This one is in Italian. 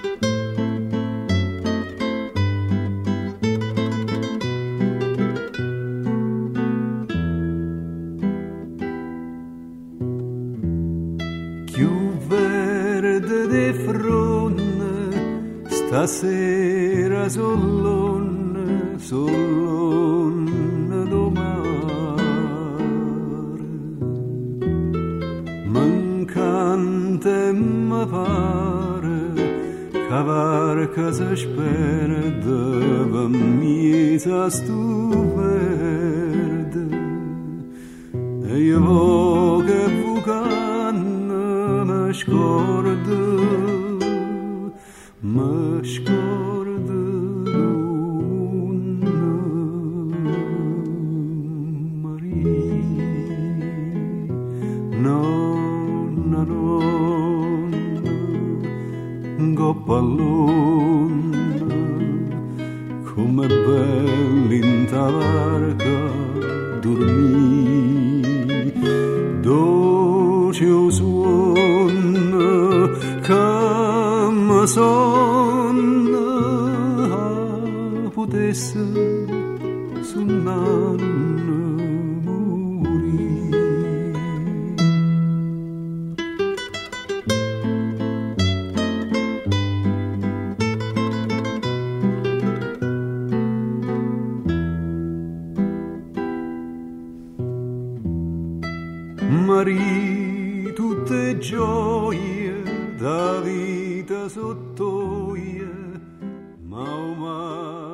Stasera sollone, sollone do mare, mancante e mi pare che varca si sperde per misa stu verde e io vo che vucanne mi scordo. Ma scordo Maria, nonna, goppallonna, come belli in tavarca dormì, dolce o suono che mi sonna potesse suonare morire. Maria, tutte gioie da vita sottoie, ma umana